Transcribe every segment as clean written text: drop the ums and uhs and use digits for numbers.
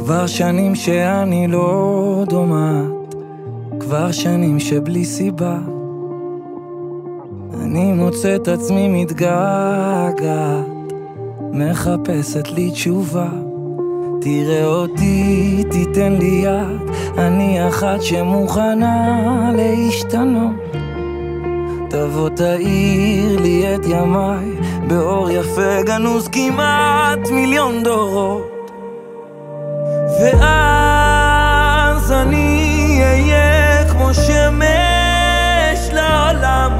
כבר שנים שאני לא דומעת, כבר שנים שבלי סיבה אני מוצא את עצמי מתגעגעת, מחפשת לי תשובה. תראה אותי, תיתן לי יד, אני אחת שמוכנה להשתנות. תבוא תאיר לי את ימיי, באור יפה גנוז כמעט מיליון דורות. ואז אני אהיה כמו שמש לעולם,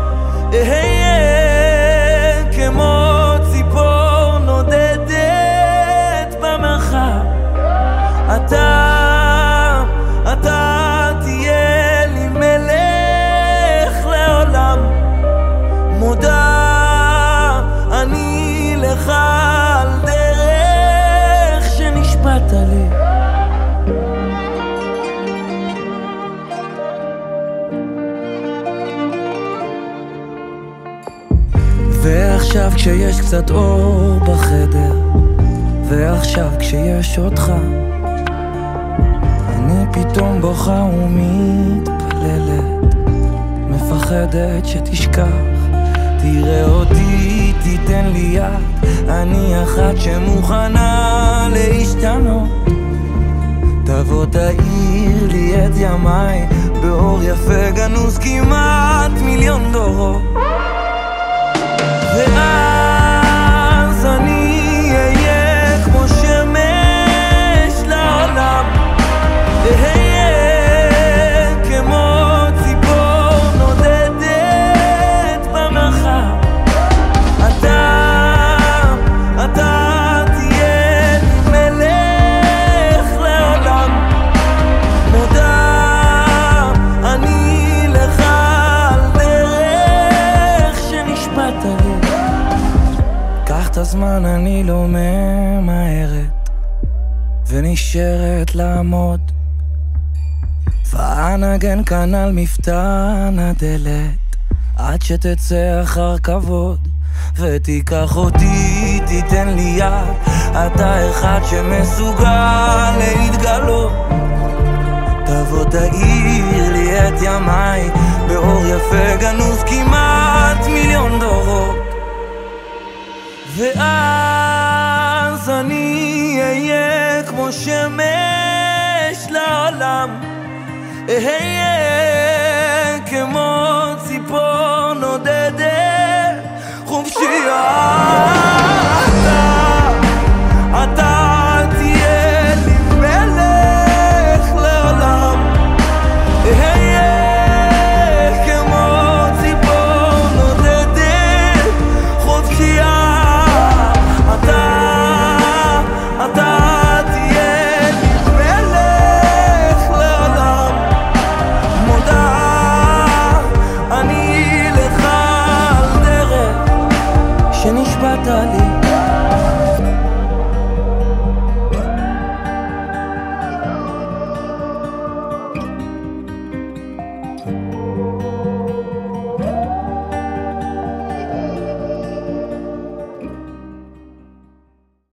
אהיה כמו ציפור נודדת במרחב. אתה תהיה לי מלך לעולם, מודה אני לך על דרך שנשבעת לי. ועכשיו כשיש קצת אור בחדר, ועכשיו כשיש אותך, אני פתאום בוכה ומתפללת, מפחדת שתשכח. תראה אותי, תיתן לי יד, אני אחת שמוכנה להשתנות. תבוא תאיר לי את ימיי, באור יפה גנוז כמעט מיליון דורות. ואז אני אהיה כמו שמש לעולם, אהיה כמו ציפור נודדת במרחב. אתה תהיה לי מלך לעולם, מודה אני לך על דרך שנשבעת לי. קח את הזמן, אני לא ממהרת ונשארת לעמוד, ואנגן כאן על מפתן הדלת עד שתצא אחר כבוד. ותיקח אותי, תיתן לי יד, אתה אחד שמסוגל להתגלות. תבוא תאיר לי את ימיי, באור יפה גנוז כמעט מיליון דורות. ואז אני אהיה כמו שמש לעולם, אהיה